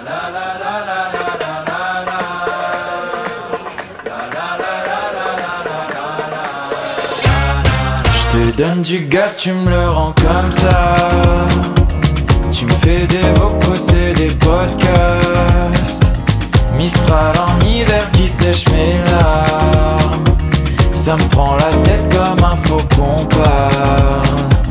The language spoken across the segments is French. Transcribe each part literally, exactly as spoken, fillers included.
Je te donne du gaz, tu me le rends comme ça. Tu me fais des vocaux, c'est des podcasts. Mistral en hiver qui sèche mes larmes. Ça me prend la tête comme un faux qu'on parle.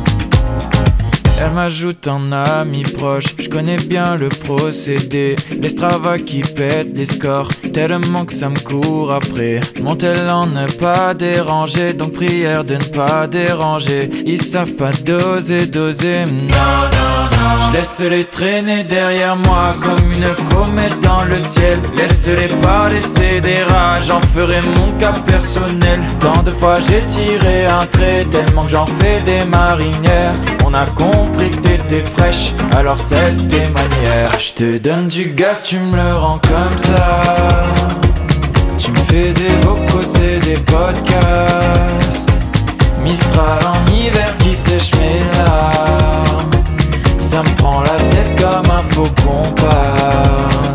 Elle m'ajoute en ami proche, je connais bien le procédé. Les Strava qui pètent les scores, tellement que ça me court après. Mon talent ne pas déranger, donc prière de ne pas déranger. Ils savent pas doser, doser, non, non, non. Je laisse-les traîner derrière moi comme une comète dans le ciel. Laisse-les pas laisser des rages, j'en ferai mon cas personnel. Tant de fois j'ai tiré un trait, tellement que j'en fais des marinières. On a compris que t'étais fraîche, alors cesse tes manières. Je te donne du gaz, tu me le rends comme ça. Tu me fais des vocaux, c'est des podcasts. Mistral en hiver qui sèche mes larmes. Ça me prend la tête comme un faux qu'on parle.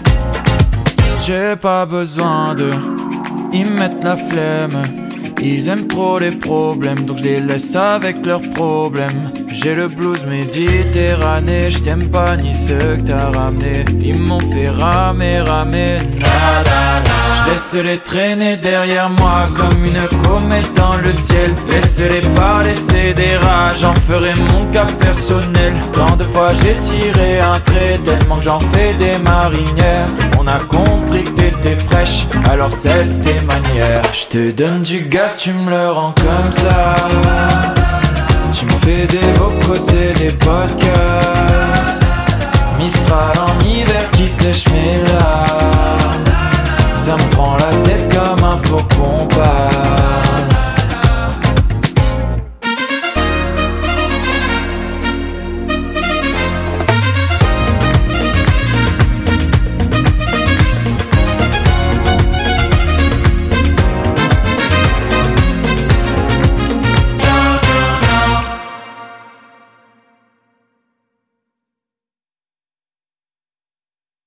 J'ai pas besoin de, ils mettent la flemme. Ils aiment trop les problèmes, donc je les laisse avec leurs problèmes. J'ai le blues méditerranéen, je t'aime pas ni ceux que t'as ramené. Ils m'ont fait ramer, ramer, nada. Je laisse les traîner derrière moi comme une comète dans le ciel. Laisse-les pas laisser des rages, j'en ferai mon cas personnel. Tant de fois j'ai tiré un trait, tellement que j'en fais des marinières. On a compris que t'étais fraîche, alors cesse tes manières. Je te donne du gaz, tu me le rends comme ça. Tu me fais des vocaux, c'est des podcasts. Mistral en hiver qui sèche mes larmes. Ça me prend la tête comme un faux qu'on parle.